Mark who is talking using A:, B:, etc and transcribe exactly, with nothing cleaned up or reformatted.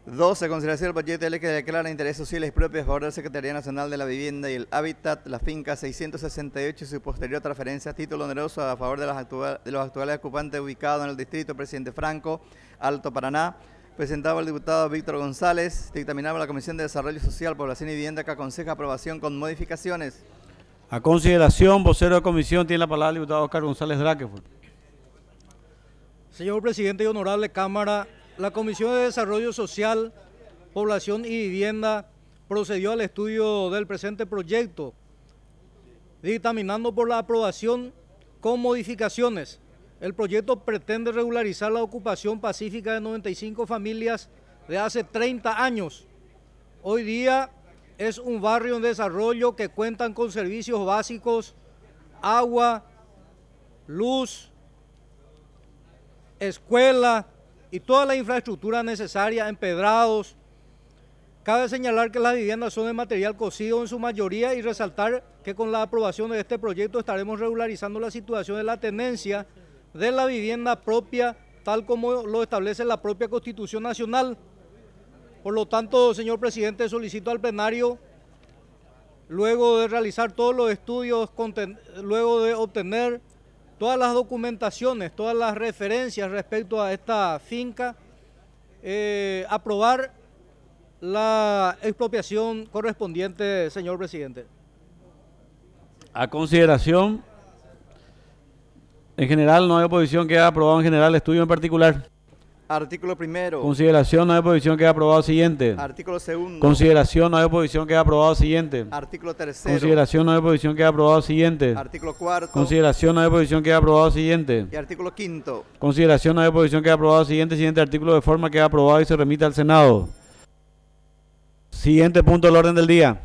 A: doce. Consideración del proyecto de ley que declara interés social y propio a favor de la Secretaría Nacional de la Vivienda y el Hábitat, la finca seiscientos sesenta y ocho y su posterior transferencia a título oneroso a favor de, las actual, de los actuales ocupantes ubicados en el distrito Presidente Franco, Alto Paraná, presentado el diputado Víctor González, dictaminado por la Comisión de Desarrollo Social, Población y Vivienda, que aconseja aprobación con modificaciones.
B: A consideración, vocero de comisión, tiene la palabra el diputado Oscar González Draquefort.
C: Señor presidente y honorable Cámara, la Comisión de Desarrollo Social, Población y Vivienda procedió al estudio del presente proyecto, dictaminando por la aprobación con modificaciones. El proyecto pretende regularizar la ocupación pacífica de noventa y cinco familias de hace treinta años. Hoy día es un barrio en desarrollo que cuentan con servicios básicos, agua, luz, escuela y toda la infraestructura necesaria, empedrados. Cabe señalar que las viviendas son de material cocido en su mayoría y resaltar que con la aprobación de este proyecto estaremos regularizando la situación de la tenencia de la vivienda propia, tal como lo establece la propia Constitución Nacional. Por lo tanto, señor presidente, solicito al plenario, luego de realizar todos los estudios, luego de obtener todas las documentaciones, todas las referencias respecto a esta finca, eh, aprobar la expropiación correspondiente, señor presidente.
B: A consideración, en general no hay oposición, queda aprobado en general, estudio en particular.
A: Artículo primero.
B: Consideración, no hay oposición, queda aprobado siguiente.
A: Artículo segundo.
B: Consideración, no hay oposición, queda aprobado siguiente.
A: Artículo tercero.
B: Consideración, no hay oposición, queda aprobado siguiente.
A: Artículo cuarto.
B: Consideración, no hay oposición, queda aprobado siguiente.
A: Y artículo quinto.
B: Consideración, no hay oposición, queda aprobado siguiente. Siguiente artículo de forma queda aprobado y se remite al Senado. Siguiente punto del orden del día.